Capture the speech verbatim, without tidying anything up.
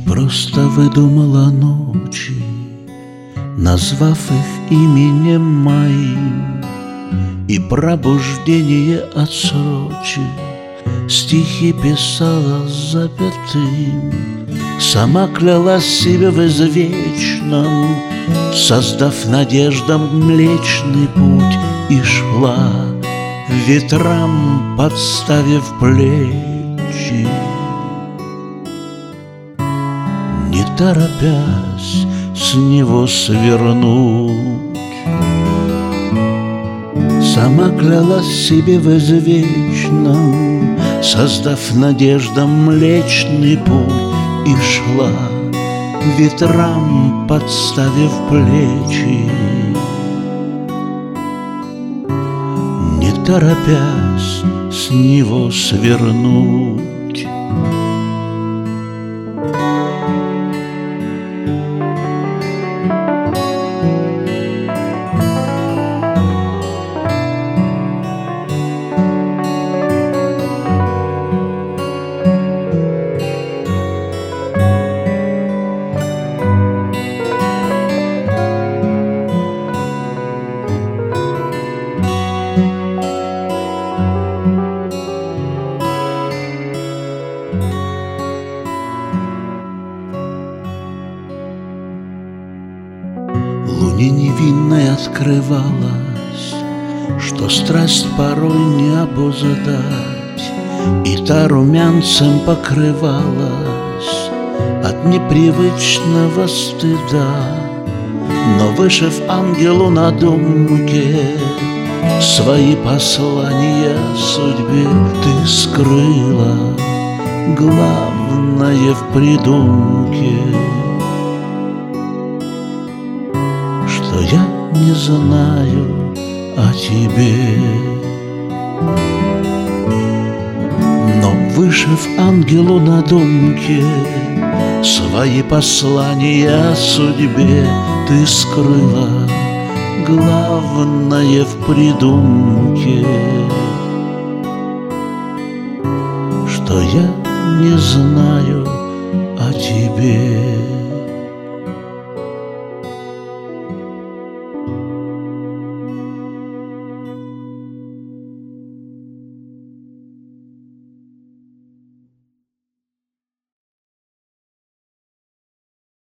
просто выдумала ночи, назвав их именем моим, и пробуждение отсрочив, стихи писала с запятым. Сама клялась себе в извечном, создав надеждам Млечный Путь, и шла ветрам, подставив плечи, не торопясь с него свернуть. Сама клялась себе в извечном, создав надеждам Млечный Путь, и шла ветрам, подставив плечи, не торопясь с него свернуть. Луне невинной открывалась, что страсть порой не обуздать, и та румянцем покрывалась от непривычного стыда. Но, вышив ангелу на думке свои послания судьбе, ты скрыла главное в придумке, что я не знаю о тебе. Но, вышив ангелу на думке свои послания судьбе, ты скрыла главное в придумке, что я не знаю о тебе.